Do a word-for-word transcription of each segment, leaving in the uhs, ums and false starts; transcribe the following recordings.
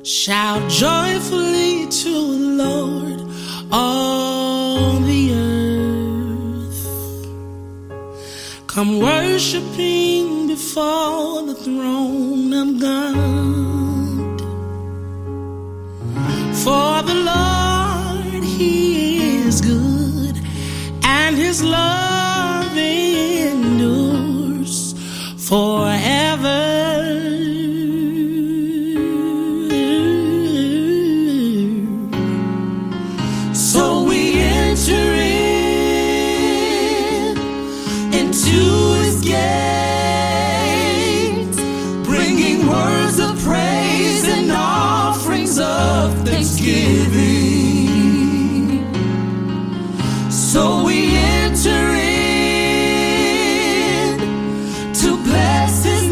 Shout joyfully to the Lord, all the earth. Come worshiping before the throne of God. For the Lord, He is good, and His love endures forever. So we enter in into His gates, bringing words of praise and offerings of thanksgiving. So we enter in to bless His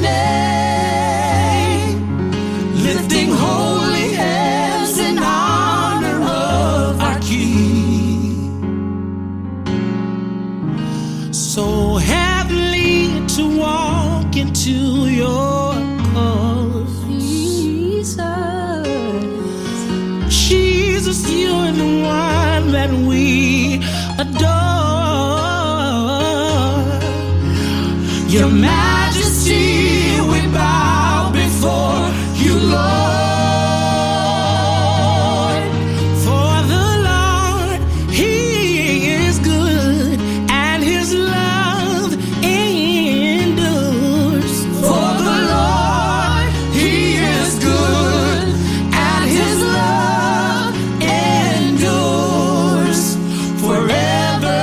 name, lifting holy hands in honor of our King. So heavenly to walk into your cause, Jesus. Jesus, you're the one that we adore. Your Majesty, we bow before you, Lord. For the Lord, He is good, and His love endures. For the Lord, He is good, and His love endures forever.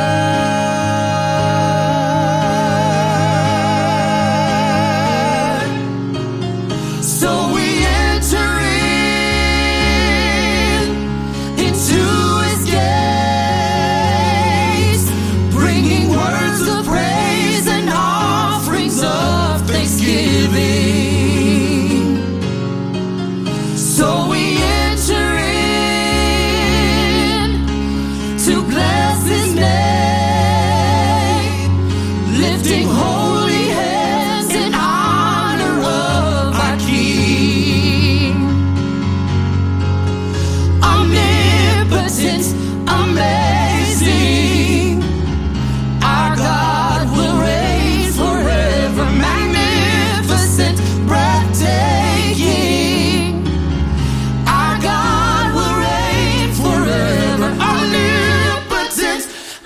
So we enter in into His gates, bringing words of praise and offerings of thanksgiving. So we enter in to bless His name, lifting holy hands in honor of our King. Omnipotent, amazing, our God will reign forever. Magnificent, breathtaking, our God will reign forever. Omnipotent,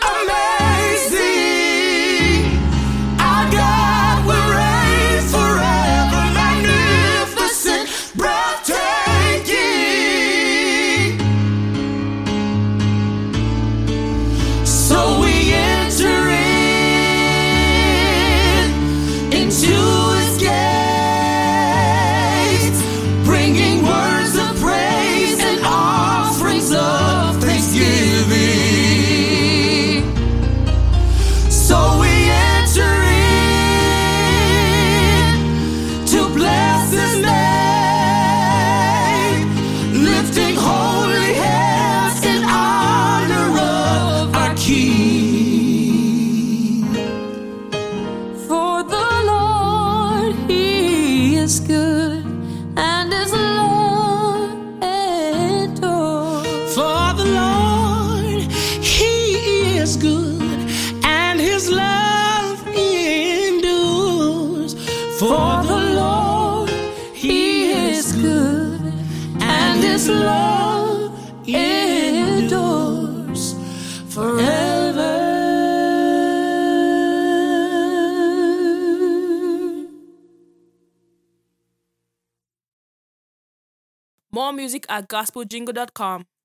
amazing, our God will reign forever. Magnificent, breathtaking. So we enter in into His gates, bringing words of praise and offerings of thanksgiving. So we enter in to bless His name, lifting holy hands in honor of our King. For the Lord, He is good, and His love endures. For the Lord, He is good, and His love endures. For the Lord, He is good, and His love endures forever. More music at gospel jingle dot com.